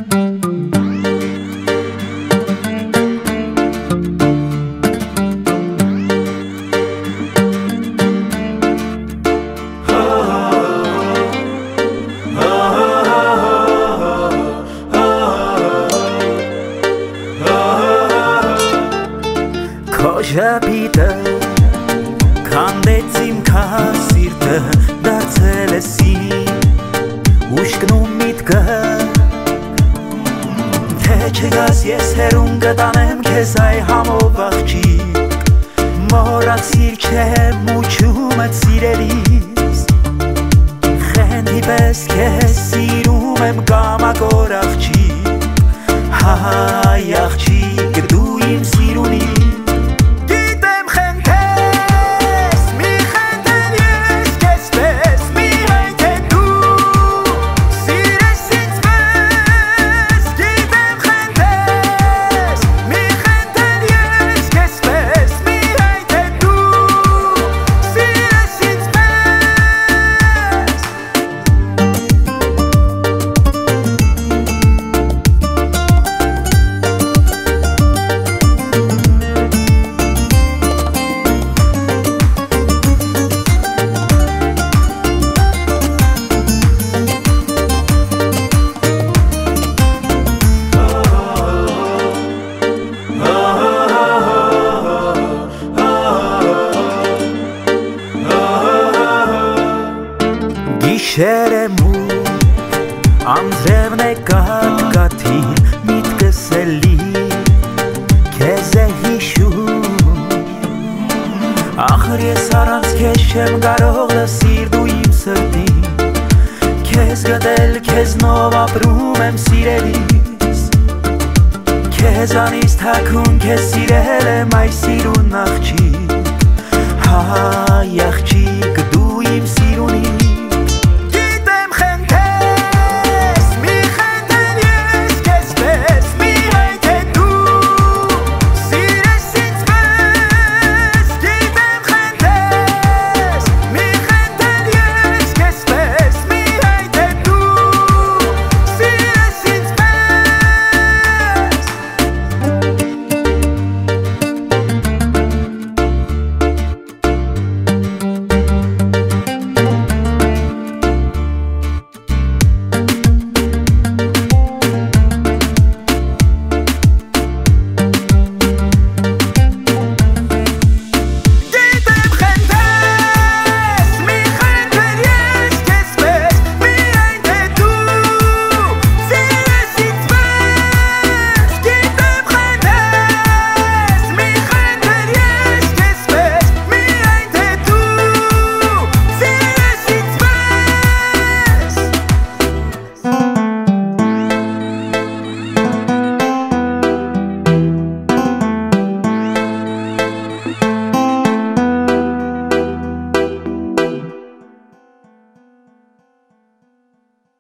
Ժապիտը քանդեց իմ քասիրտը դարձել ես իմ ուշկնում միտքը թե չգաս ես հերուն կտանեմ քեզ այ համով աղջիկ մոռացիր չեմ ուչում եմ սիրելիս խենթի պես քեզ սիրում եմ կամակոր աղջիկ հայ աղջիկ դու իմ սիրունի Շերեմու անձրևն է կատկաթիր միտքս էլի քեզ է հիշում ախր ես առանց քեզ չեմ կարող լսիր դու իմ սրտի քեզ գտել քեզնով ապրում եմ սիրելիս քեզանից թաքուն քեզ սիրել եմ այ սիրուն աղջիկ հայ աղջիկ դու իմ սիրունի